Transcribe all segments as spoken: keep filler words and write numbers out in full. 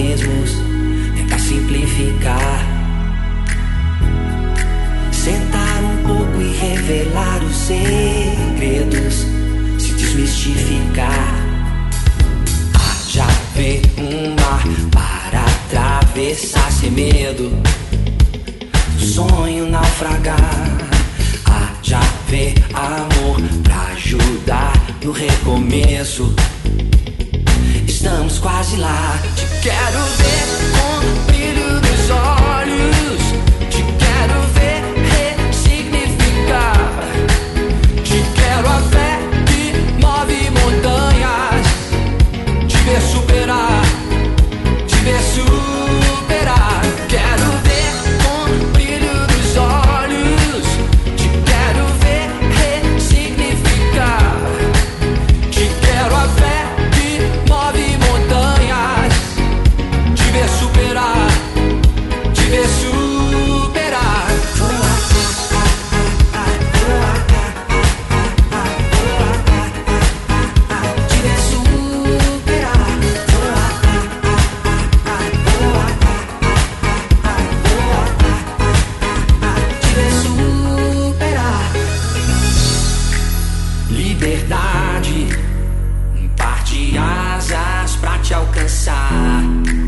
mesmos, tentar simplificar, sentar um pouco e revelar os segredos, se desmistificar. Haja ver um mar para atravessar sem medo, do sonho naufragar. Haja ver amor pra ajudar no recomeço. Estamos quase lá. Te quero ver com o brilho dos olhos, te quero ver ressignificar, te quero a fé que move montanhas, te ver superar, te ver superar. Quero ver com o brilho dos olhos, te quero ver ressignificar, te quero a fé que move montanhas, te ver superar, te ver superar. Te ver superar. Te ver superar. Liberdade, um par de asas pra te alcançar.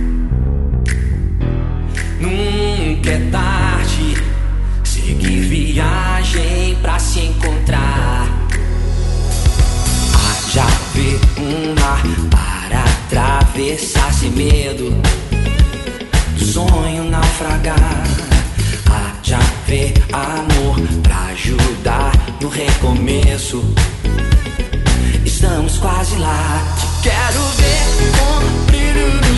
Nunca é tarde, seguir viagem pra se encontrar. Haja ver um mar para atravessar sem medo, do sonho naufragar. Haja ver amor pra ajudar no recomeço. Estamos quase lá. Te quero ver com o brilho